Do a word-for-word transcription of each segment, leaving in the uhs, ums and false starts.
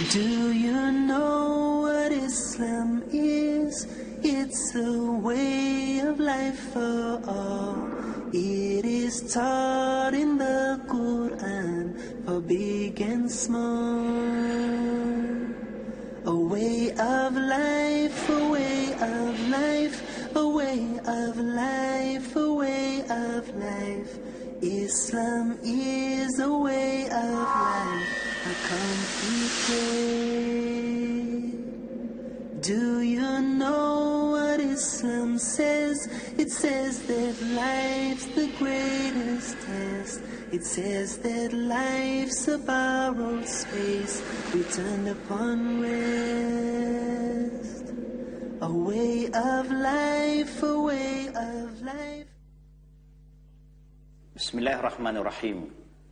Do you know what Islam is? It's a way of life for all. It is taught in the Quran for big and small. A way of life, a way of life, a way of life, a way of life. Islam is a way of life, a complete. Do you know what Islam says? It says that life's the greatest test. It says that life's a borrowed space, returned upon rest. A way of life, a way of life. Bismillahirrahmanirrahim.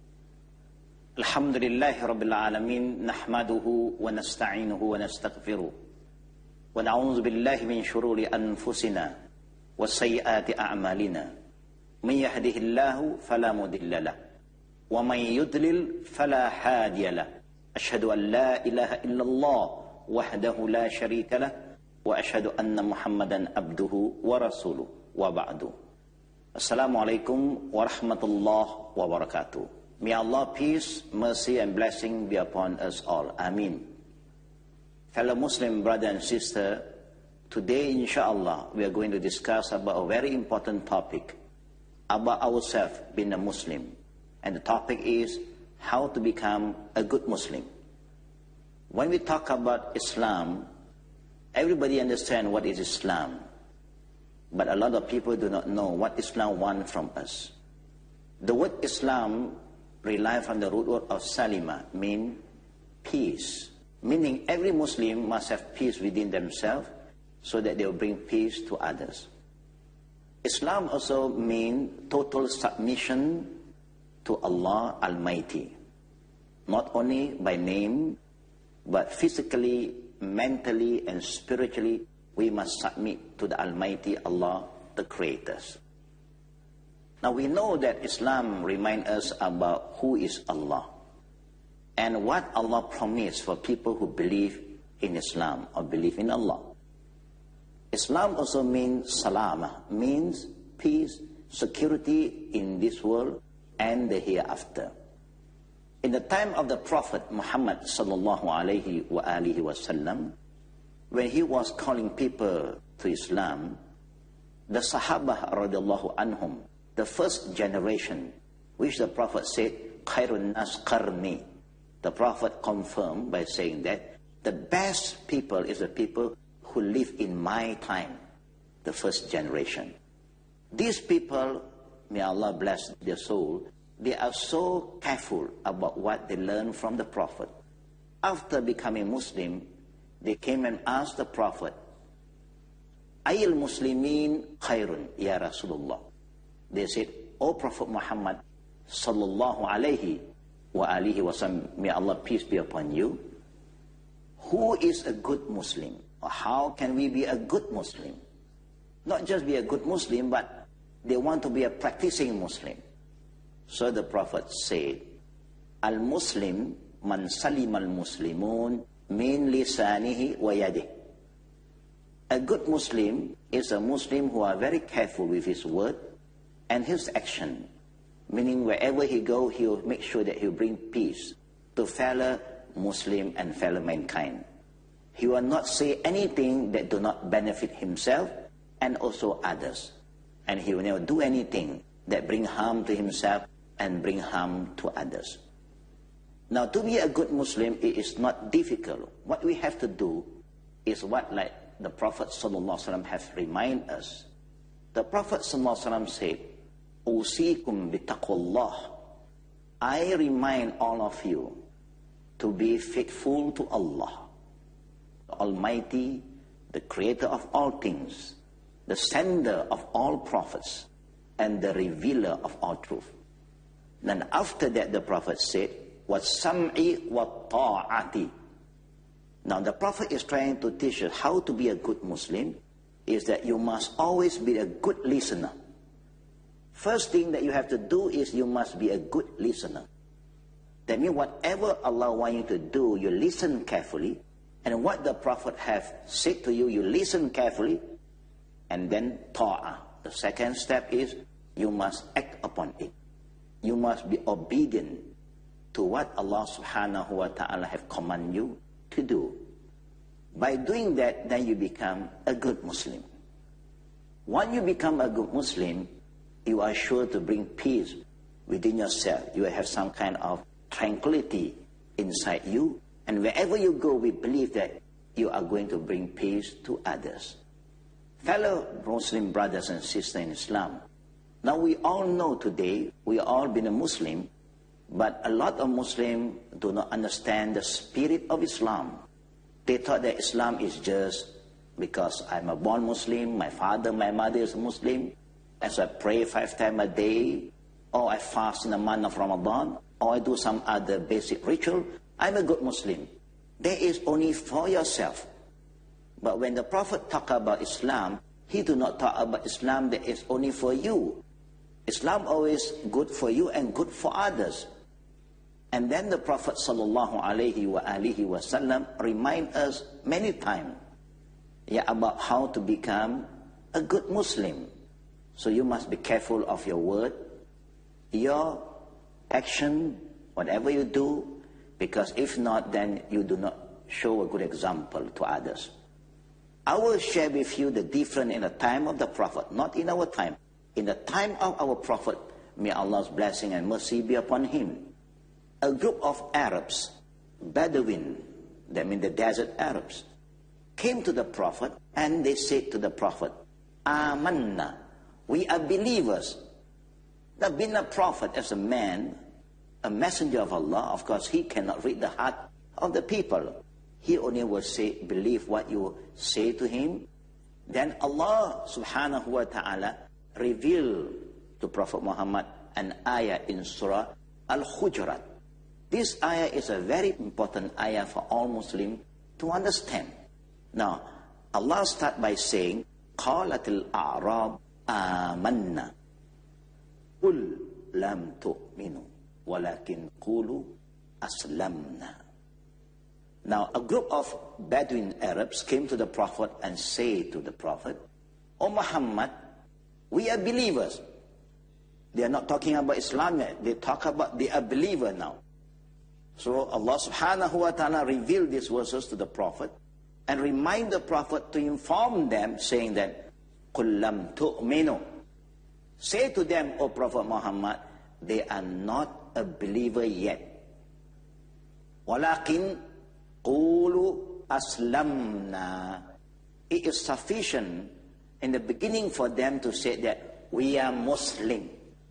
Alhamdulillahi Rabbil Alamin. Nahmaduhu wa nasta'inuhu wa nastaghfiruh. Wa na'udzu billahi min shururi anfusina wa sayyiati a'malina. Man yahdihillahu fala mudilla lahu wa man yudlil fala hadiya lahu. Ashhadu an la ilaha illallah wahdahu la sharika lahu wa ashhadu anna Muhammadan abduhu wa rasuluh wa ba'du. Assalamualaikum warahmatullahi wabarakatuh. May Allah peace, mercy and blessing be upon us all. Ameen. Fellow Muslim brother and sister, today inshallah we are going to discuss about a very important topic about ourselves being a Muslim. And the topic is how to become a good Muslim. When we talk about Islam, everybody understands what is Islam. But a lot of people do not know what Islam wants from us. The word Islam relies from the root word of salima, mean peace. Meaning every Muslim must have peace within themselves so that they will bring peace to others. Islam also means total submission to Allah Almighty. Not only by name, but physically, mentally and spiritually, we must submit to the Almighty Allah, the Creators. Now we know that Islam reminds us about who is Allah and what Allah promised for people who believe in Islam or believe in Allah. Islam also means salama, means peace, security in this world and the hereafter. In the time of the Prophet Muhammad sallallahu alaihi wa alihi wasallam, when he was calling people to Islam, the Sahaba radiallahu anhum, the first generation, which the Prophet said, Khairun nas qarni. The Prophet confirmed by saying that the best people is the people who live in my time, the first generation. These people, may Allah bless their soul, they are so careful about what they learn from the Prophet. After becoming Muslim, they came and asked the Prophet, Ayil Muslimin khairun, Ya Rasulullah. They said, O Prophet Muhammad, sallallahu alayhi wa alihi wasallam, may Allah peace be upon you. Who is a good Muslim? Or how can we be a good Muslim? Not just be a good Muslim, but they want to be a practicing Muslim. So the Prophet said, Al-Muslim man salim al-Muslimun min lisanihi wa yadih. A good Muslim is a Muslim who are very careful with his word and his action. Meaning wherever he go, he will make sure that he will bring peace to fellow Muslim and fellow mankind. He will not say anything that do not benefit himself and also others. And he will never do anything that bring harm to himself and bring harm to others. Now, to be a good Muslim, it is not difficult. What we have to do is what, like the Prophet ﷺ has reminded us. The Prophet ﷺ said, Usikum bitaqullah. I remind all of you to be faithful to Allah, the Almighty, the Creator of all things, the sender of all prophets, and the revealer of all truth. Then after that, the Prophet said, وَالسَّمْعِ وَالطَّاعَةِ. Now the Prophet is trying to teach us how to be a good Muslim, is that you must always be a good listener. First thing that you have to do is you must be a good listener. That means whatever Allah wants you to do, you listen carefully. And what the Prophet have said to you, you listen carefully. And then ta'ah. The second step is you must act upon it. You must be obedient to what Allah subhanahu wa ta'ala have commanded you to do. By doing that, then you become a good Muslim. Once you become a good Muslim, you are sure to bring peace within yourself. You will have some kind of tranquility inside you. And wherever you go, we believe that you are going to bring peace to others. Fellow Muslim brothers and sisters in Islam, now we all know today, we all been a Muslim, but a lot of Muslims do not understand the spirit of Islam. They thought that Islam is just because I'm a born Muslim, my father, my mother is a Muslim, and so I pray five times a day, or I fast in the month of Ramadan, or I do some other basic ritual, I'm a good Muslim. That is only for yourself. But when the Prophet talk about Islam, he do not talk about Islam that is only for you. Islam always good for you and good for others. And then the Prophet sallallahu alaihi wa alihi wasallam remind us many times, yeah, about how to become a good Muslim. So you must be careful of your word, your action, whatever you do, because if not, then you do not show a good example to others. I will share with you the difference in the time of the Prophet, not in our time. In the time of our Prophet, may Allah's blessing and mercy be upon him. A group of Arabs, Bedouin, that means the desert Arabs, came to the Prophet and they said to the Prophet, Amanna, we are believers. Now being a prophet as a man, a messenger of Allah, of course he cannot read the heart of the people. He only will say, believe what you say to him. Then Allah subhanahu wa ta'ala revealed to Prophet Muhammad an ayah in Surah Al-Hujurat. This ayah is a very important ayah for all Muslims to understand. Now, Allah starts by saying, قَالَتِ الْأَعْرَابُ آمَنَّا قُلْ لَمْ تُؤْمِنُوا وَلَكِنْ قُولُوا أَسْلَمْنَا. Now, a group of Bedouin Arabs came to the Prophet and said to the Prophet, O Muhammad, we are believers. They are not talking about Islam yet. They talk about they are believers now. So Allah subhanahu wa ta'ala revealed these verses to the Prophet and remind the Prophet to inform them, saying that, قُلْ لَمْ تُؤْمِنُوا. Say to them, O Prophet Muhammad, they are not a believer yet. وَلَكِنْ قُولُوا أَسْلَمْنَا. It is sufficient in the beginning for them to say that we are Muslim.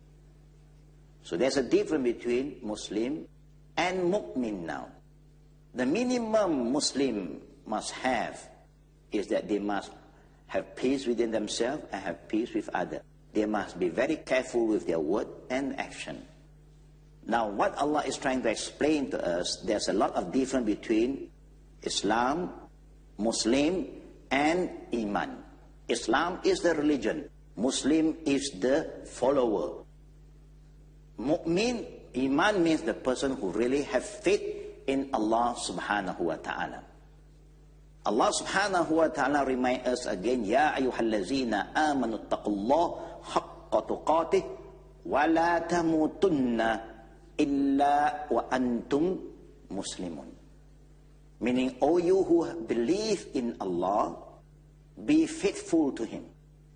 So there's a difference between Muslim and Mu'min now. The minimum Muslim must have is that they must have peace within themselves and have peace with others. They must be very careful with their word and action. Now, what Allah is trying to explain to us, there's a lot of difference between Islam, Muslim, and Iman. Islam is the religion. Muslim is the follower. Mu'min, Iman means the person who really have faith in Allah subhanahu wa ta'ala. Allah subhanahu wa ta'ala reminds us again, Ya ayyuhallazina amanu taqullah haqqa tuqatih wa la tamutunna illa wa antum muslimun. Meaning, all you who believe in Allah, be faithful to Him.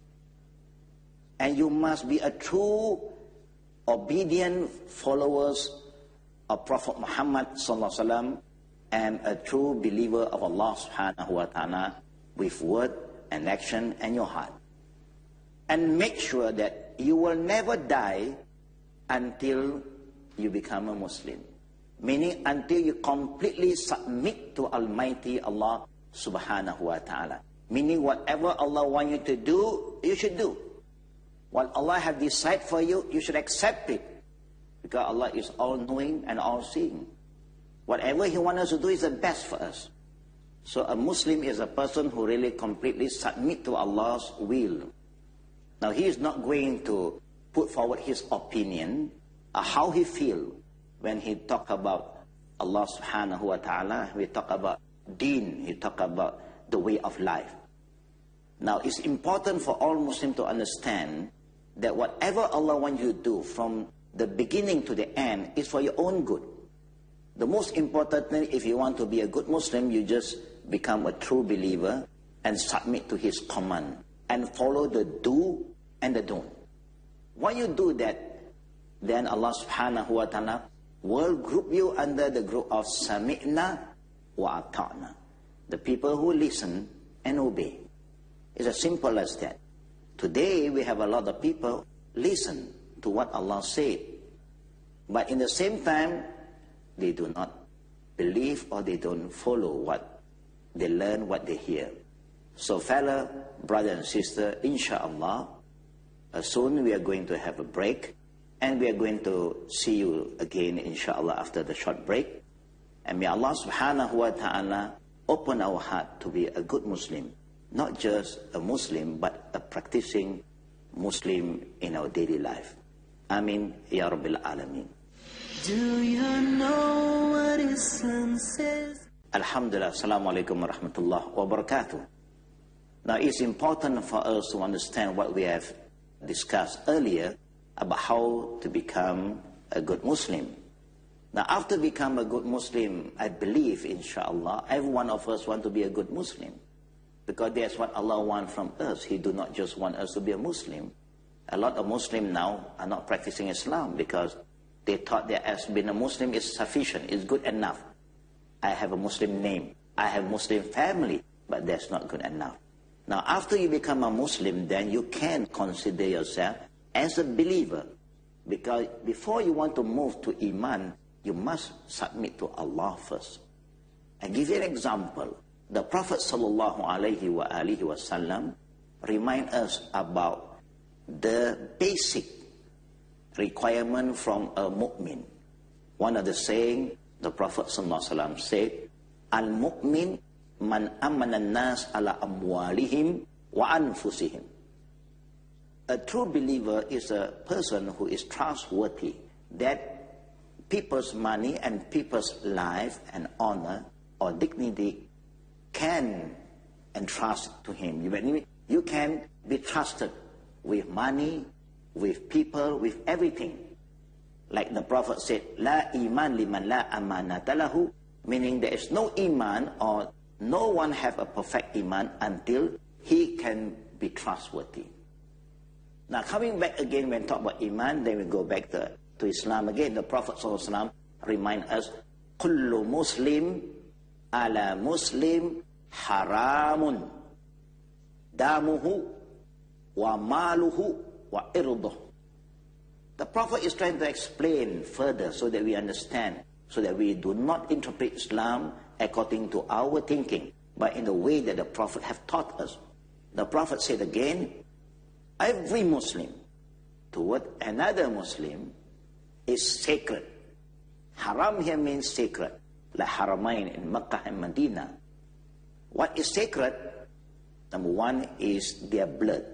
And you must be a true, obedient followers of Prophet Muhammad sallallahu alaihi wasallam and a true believer of Allah subhanahu wa ta'ala with word and action and your heart. And make sure that you will never die until you become a Muslim. Meaning until you completely submit to Almighty Allah subhanahu wa ta'ala. Meaning whatever Allah wants you to do, you should do. What Allah has decided for you, you should accept it. Because Allah is all-knowing and all-seeing. Whatever He wants us to do is the best for us. So a Muslim is a person who really completely submit to Allah's will. Now he is not going to put forward his opinion, or how he feels, when he talk about Allah subhanahu wa ta'ala, we talk about deen, he talk about the way of life. Now, it's important for all Muslims to understand that whatever Allah wants you to do from the beginning to the end is for your own good. The most important thing, if you want to be a good Muslim, you just become a true believer and submit to His command and follow the do and the don't. When you do that, then Allah subhanahu wa ta'ala will group you under the group of Sami'na wa Ata'na, the people who listen and obey. It's as simple as that. Today we have a lot of people listen to what Allah said, but in the same time they do not believe or they don't follow what they learn, what they hear. So fellow brother and sister, inshallah, uh, soon we are going to have a break, and we are going to see you again, inshallah, after the short break. And may Allah subhanahu wa ta'ala open our heart to be a good Muslim, not just a Muslim, but a practicing Muslim in our daily life. Amin, Ya Rabbil Alameen. Do you know what Islam says? Alhamdulillah, Assalamu alaikum wa rahmatullah wa barakatuh. Now it's important for us to understand what we have discussed earlier about how to become a good Muslim. Now after become a good Muslim, I believe, inshallah, every one of us want to be a good Muslim. Because that's what Allah wants from us. He do not just want us to be a Muslim. A lot of Muslims now are not practicing Islam because they thought that as being a Muslim is sufficient, is good enough. I have a Muslim name, I have Muslim family, but that's not good enough. Now after you become a Muslim, then you can consider yourself as a believer. Because before you want to move to Iman, you must submit to Allah first. I give you an example. The Prophet sallallahu alaihi wa alihi wasallam remind us about the basic requirement from a mu'min. One of the saying, the Prophet sallallahu alaihi wasallam said, "Al-mu'min man amana an-nas ala amwalihim wa anfusihim." A true believer is a person who is trustworthy, that people's money and people's life and honor or dignity can entrust to him. You, you can be trusted with money, with people, with everything. Like the Prophet said, "La iman liman la amanata lahu," meaning there is no iman or no one have a perfect iman until he can be trustworthy. Now coming back again when talk about iman, then we go back to, to Islam again. The Prophet sallallahu alaihi wasallam remind us, "Kullu muslim ala muslim haramun damuhu wa maluhu wa irduh." The Prophet is trying to explain further so that we understand, so that we do not interpret Islam according to our thinking, but in the way that the Prophet have taught us. The Prophet said again, every Muslim toward another Muslim is sacred. Haram here means sacred, like Haramain in Makkah and Medina. What is sacred? Number one is their blood.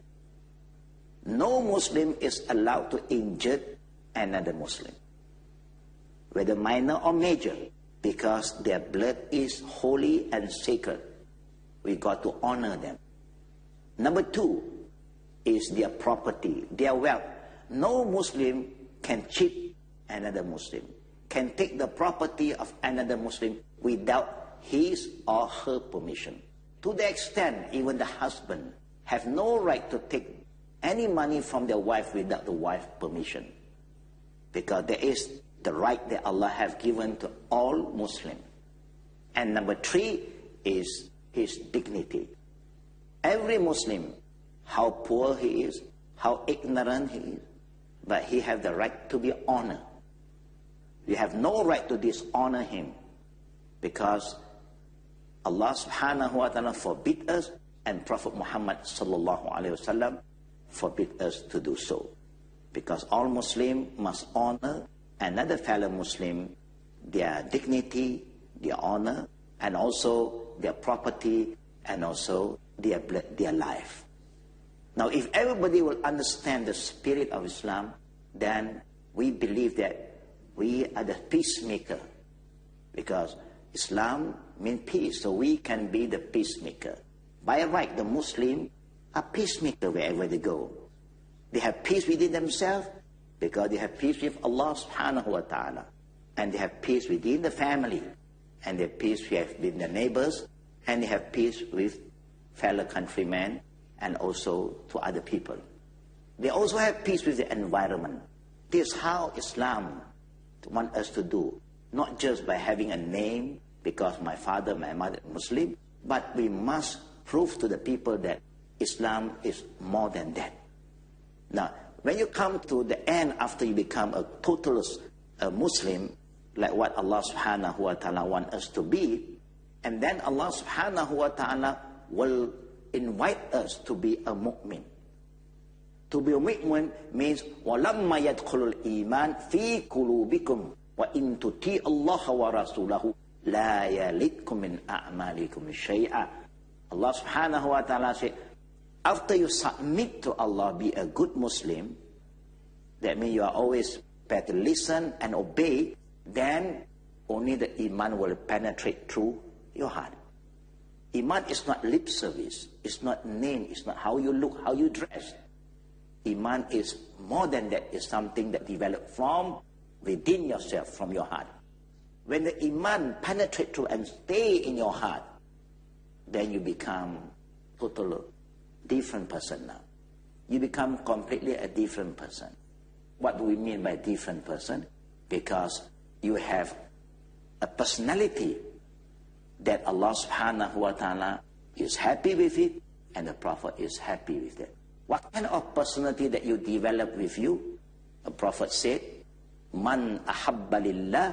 No Muslim is allowed to injure another Muslim, whether minor or major, because their blood is holy and sacred. We got to honor them. Number two is their property, their wealth. No Muslim can cheat another Muslim, can take the property of another Muslim without his or her permission. To the extent even the husband have no right to take any money from their wife without the wife's permission, because there is the right that Allah have given to all Muslims. And number three is his dignity. Every Muslim, how poor he is, how ignorant he is, but he have the right to be honored. You have no right to dishonor him, because Allah subhanahu wa ta'ala forbid us, and Prophet Muhammad sallallahu alaihi wasallam forbid us to do so. Because all Muslims must honor another fellow Muslim, their dignity, their honor, and also their property, and also their their life. Now, if everybody will understand the spirit of Islam, then we believe that We are the peacemaker, because Islam means peace, so we can be the peacemaker. By right, the Muslims are peacemaker wherever they go. They have peace within themselves because they have peace with Allah subhanahu wa ta'ala. And they have peace within the family. And they have peace with their neighbors. And they have peace with fellow countrymen and also to other people. They also have peace with the environment. This is how Islam wants us to do. Not just by having a name, because my father, my mother are Muslim, but we must prove to the people that Islam is more than that. Now, when you come to the end after you become a total uh, Muslim, like what Allah subhanahu wa ta'ala wants us to be, and then Allah subhanahu wa ta'ala will invite us to be a mu'min. To be a mu'min means وَلَمَّا يَدْخُلُ الْإِيمَانِ فِي قُلُوبِكُمْ وَإِن تُطِيعُوا اللَّهَ وَرَسُولَهُ لَا يَلِدْكُم مِّنْ أَعْمَالِكُمْ شَيْئًا. Allah subhanahu wa ta'ala said, after you submit to Allah, be a good Muslim, that means you are always better listen and obey, then only the Iman will penetrate through your heart. Iman is not lip service, it's not name, it's not how you look, how you dress. Iman is more than that, it's something that develops from within yourself, from your heart. When the Iman penetrates through and stay in your heart, then you become totally different person now. You become completely a different person. What do we mean by different person? Because you have a personality that Allah subhanahu wa ta'ala is happy with it and the Prophet is happy with it. What kind of personality that you develop with you? The Prophet said, Man ahabba lillah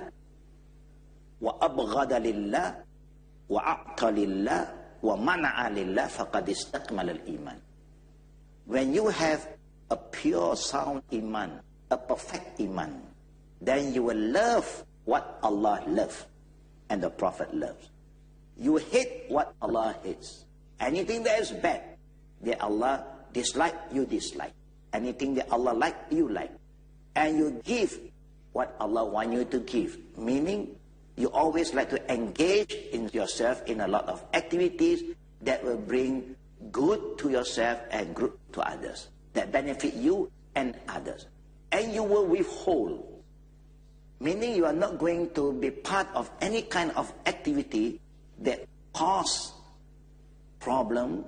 wa abghada lillah wa a'ta lillah wa mana'a lillah faqad istakmal al-iman. When you have a pure sound iman, a perfect iman, then you will love what Allah loves and the Prophet loves. You hate what Allah hates. Anything that is bad, that Allah dislike, you dislike. Anything that Allah like, you like. And you give what Allah wants you to give. Meaning, you always like to engage in yourself in a lot of activities that will bring good to yourself and good to others, that benefit you and others. And you will withhold, meaning you are not going to be part of any kind of activity that cause problem,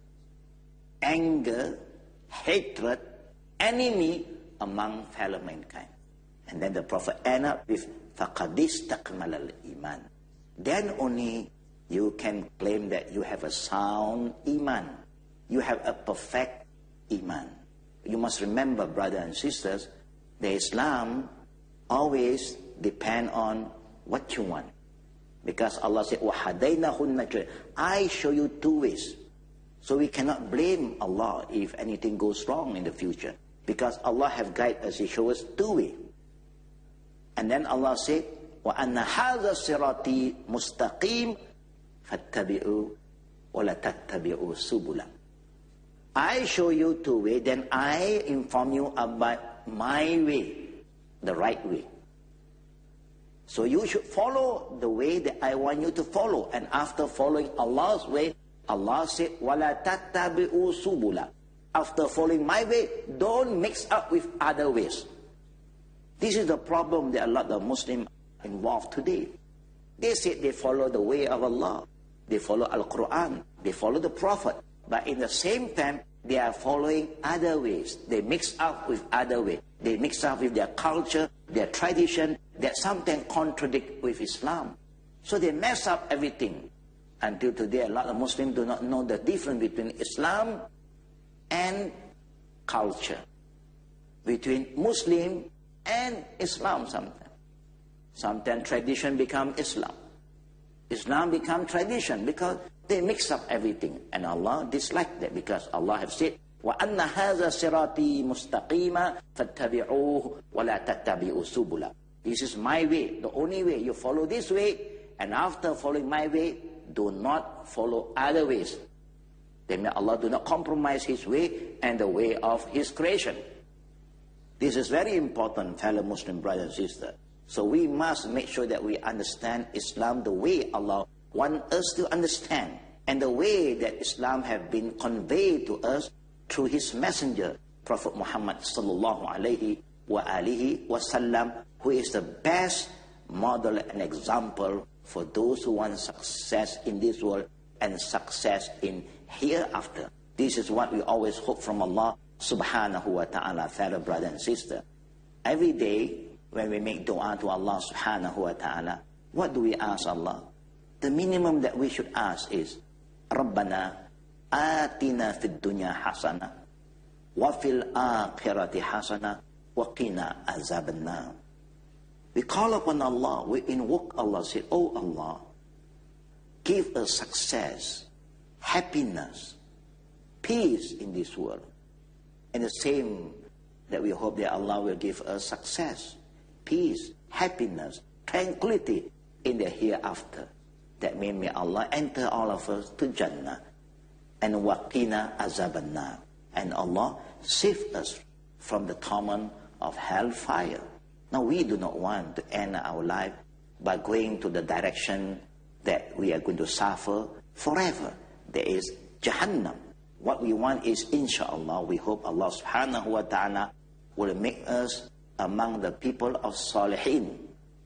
anger, hatred, enemy among fellow mankind. And then the Prophet end up with فَقَدْ اسْتَكْمَلَ الْإِيمَانِ. Then only you can claim that you have a sound iman. You have a perfect iman. You must remember, brothers and sisters, that Islam always depend on what you want. Because Allah said, وَحَدَيْنَهُ النَّجْدَيْنِ. I show you two ways. So we cannot blame Allah if anything goes wrong in the future. Because Allah have guided us, He shows us two ways. And then Allah said, وَأَنَّ هَذَا صِرَاطِي مُسْتَقِيمٌ فَاتَّبِعُوا وَلَا تَتَّبِعُوا سُبُلًا. I show you two ways, then I inform you about my way, the right way. So you should follow the way that I want you to follow. And after following Allah's way, Allah said, وَلَا تَتَّبِعُوا سُبُلًا. After following my way, don't mix up with other ways. This is the problem that a lot of Muslims are involved today. They say they follow the way of Allah. They follow Al-Quran. They follow the Prophet. But in the same time, they are following other ways. They mix up with other ways. They mix up with their culture, their tradition, that sometimes contradict with Islam. So they mess up everything. Until today, a lot of Muslims do not know the difference between Islam and culture. Between Muslim and Islam sometimes. Sometimes tradition becomes Islam. Islam becomes tradition because they mix up everything. And Allah dislikes that because Allah has said, وَأَنَّ هَذَا صِرَاطِي مُسْتَقِيمًا فَاتَّبِعُوهُ وَلَا تَتَّبِعُوا سُبُلًا. This is my way, the only way. You follow this way, and after following my way, do not follow other ways. Then may Allah do not compromise His way and the way of His creation. This is very important, fellow Muslim brothers and sisters. So we must make sure that we understand Islam the way Allah wants us to understand, and the way that Islam have been conveyed to us through His messenger, Prophet Muhammad sallallahu alaihi wa alihi wasallam, who is the best model and example for those who want success in this world and success in hereafter. This is what we always hope from Allah subhanahu wa ta'ala, fellow brother and sister. Every day when we make dua to Allah subhanahu wa ta'ala, what do we ask Allah? The minimum that we should ask is, Rabbana atina fid dunya hasana wa fil akhirati hasana wa qina azaban nar. We call upon Allah, we invoke Allah, say, oh Allah, give us success, happiness, peace in this world. And the same that we hope that Allah will give us success, peace, happiness, tranquility in the hereafter. That means may Allah enter all of us to Jannah. And waqina azaban nar. And Allah save us from the torment of hellfire. Now we do not want to end our life by going to the direction that we are going to suffer forever. There is Jahannam. What we want is, inshallah, we hope Allah subhanahu wa ta'ala will make us among the people of Salihin,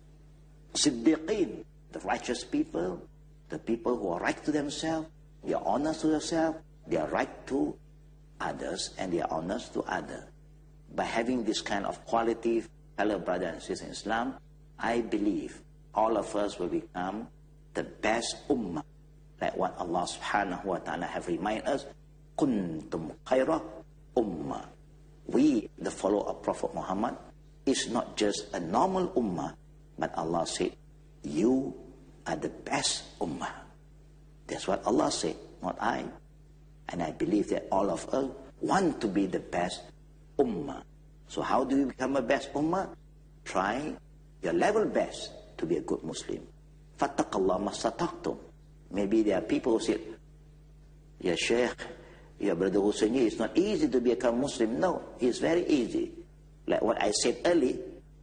Siddiqeen, the righteous people, the people who are right to themselves, they are honest to themselves, they are right to others, and they are honest to others. By having this kind of quality, fellow brother and sister in Islam, I believe all of us will become the best ummah, like what Allah subhanahu wa ta'ala have reminded us, kuntum khaira ummah. We, the follower of Prophet Muhammad, is not just a normal ummah, but Allah said, you are the best ummah. That's what Allah said, not I. And I believe that all of us want to be the best ummah. So how do you become a best ummah? Try your level best to be a good Muslim. Fattakallah mastata'tum. Maybe there are people who say, Ya Sheikh, Ya Brother Hussein, it's not easy to become Muslim. No, it's very easy. Like what I said earlier,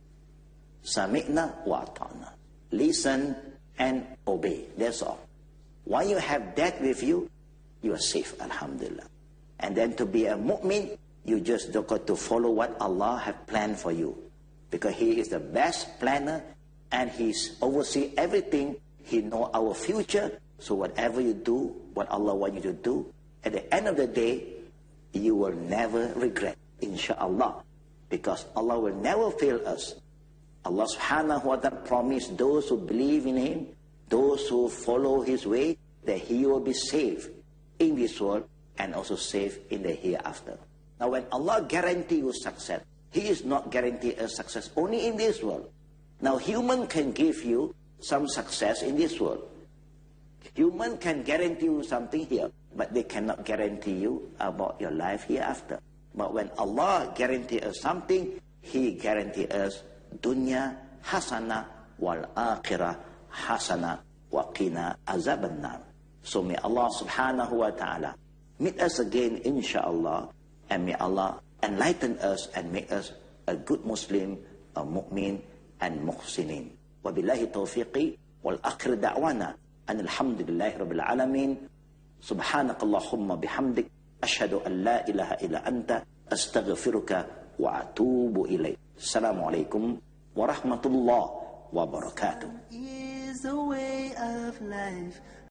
Sami'na wa ata'na. Listen and obey. That's all. When you have that with you, you are safe, alhamdulillah. And then to be a mu'min, you just got to follow what Allah have planned for you. Because He is the best planner, and He's oversee everything. He know our future. So whatever you do, what Allah wants you to do, at the end of the day, you will never regret, inshallah. Because Allah will never fail us. Allah subhanahu wa ta'ala promised those who believe in Him, those who follow His way, that He will be saved in this world and also saved in the hereafter. Now when Allah guarantees you success, He is not guaranteeing us success only in this world. Now human can give you some success in this world. Human can guarantee you something here, but they cannot guarantee you about your life hereafter. But when Allah guarantees us something, He guarantees us dunya hasana wal akhirah hasana wa qina azaban nar. So may Allah subhanahu wa ta'ala meet us again, inshallah, and may Allah enlighten us and make us a good Muslim, a mu'min, and muhsinin. Wa billahi tawfiqi wal akhir da'wana an alhamdulillahi rabbil alamin. Subhanakallahumma bihamdik ashhadu an la ilaha illa anta astaghfiruka wa atubu ilayk. Assalamualaikum warahmatullahi wabarakatuh. Is a way of life.